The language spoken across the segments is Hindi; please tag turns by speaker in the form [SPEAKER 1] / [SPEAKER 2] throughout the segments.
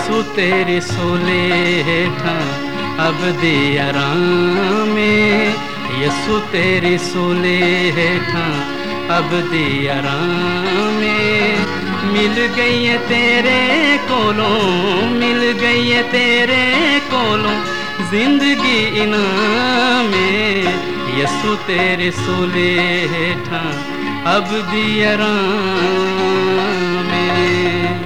[SPEAKER 1] यसू तेरी सोले हेठा अब दी आराम में, यसू तेरी सोले हेठा अब दी आराम में। मिल गई है तेरे कोलों, मिल गई है तेरे कोलों जिंदगी इनाम में, यसू तेरे सोले हेठा अब दी आराम में।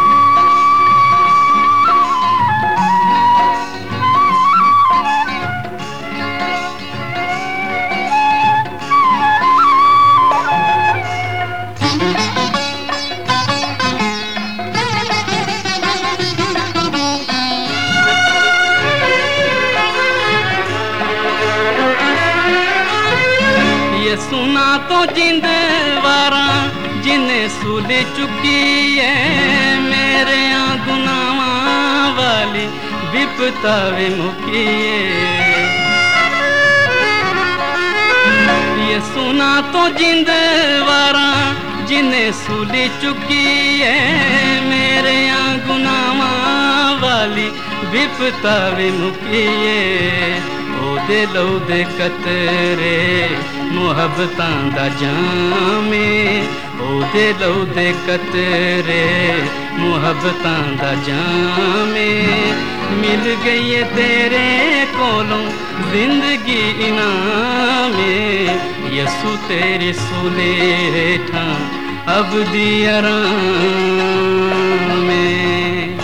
[SPEAKER 1] सुना तो जिंदवारा जिन्हें सूल चुकी है, मेरे गुनाहां वाली विपता वे मुकिए। ये सुना तो जिंदवारा जिन्हें सूल चुकी है, मेरे गुनाहां वाली विपता वे मुकिए। ओदे लहू दे कतरे मुहब्बतां दा जामे, ओदे लहू दे कतरे मुहब्बतां दा जामे। मिल गई है तेरे कोलों जिंदगी इनाम में, यसू तेरे सोले हेठा अब दी आराम में।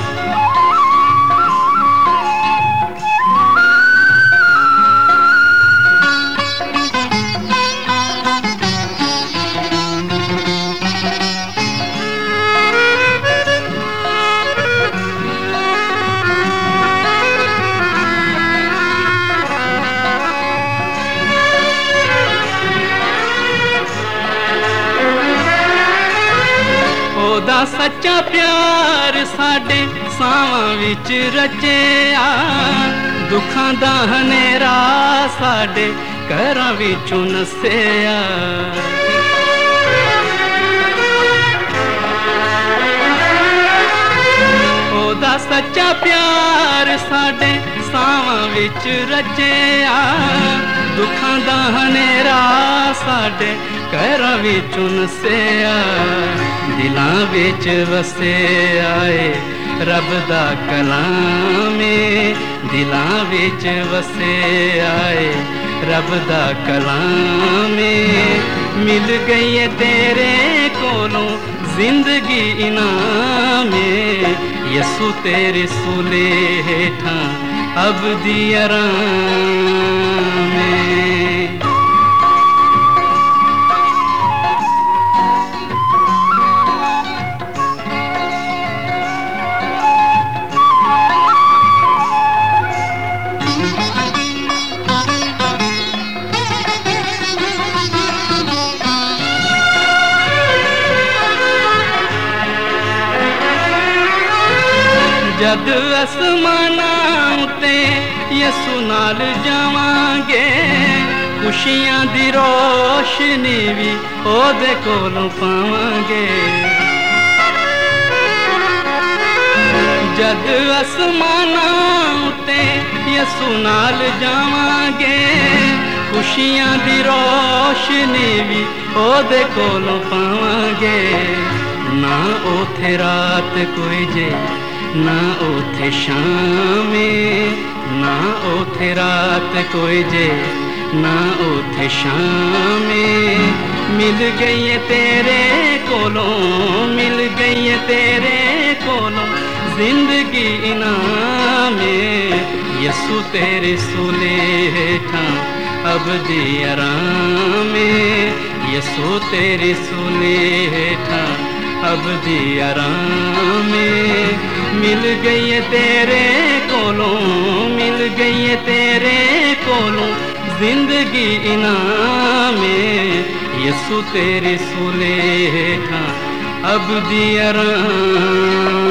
[SPEAKER 1] ओदा सच्चा प्यार साडे सावां विच रचिया, दुखां दा हनेरा साडे घरां विचों नसिया। ओदा सच्चा प्यार साडे सावां विच रचिया, दुखां दा हनेरा साडे घरां विचों नसिया। दिलां विच वसे आए रब दा कलाम, दिलां विच वसे आए रब दा कलाम। मिल गई है तेरे कोलों जिंदगी इनाम में, यसू तेरे सोले हेठा अब दी आराम में। जद आसमानां ते यसू नाल जावांगे, खुशियां दी रोशनी भी ओदे कोलों पावांगे। जद आसमानां ते यसू नाल जावांगे, खुशियां दी रोशनी भी ओदे कोलों पावांगे। ना ओथे रात कोई जे ना ओथे शामे, ना ओथे रात कोई जे ना ओथे शामे। मिल गई है तेरे कोलों, मिल गई है तेरे कोलों जिंदगी इनाम में, यसू तेरे सोले हेठा अब दी आराम में, यसू तेरे सोले हेठा अब दी आराम में। मिल गई है तेरे कोलों, मिल गई है तेरे कोलों जिंदगी इनाम में, यसू तेरे सोले हेठा अब दी आराम।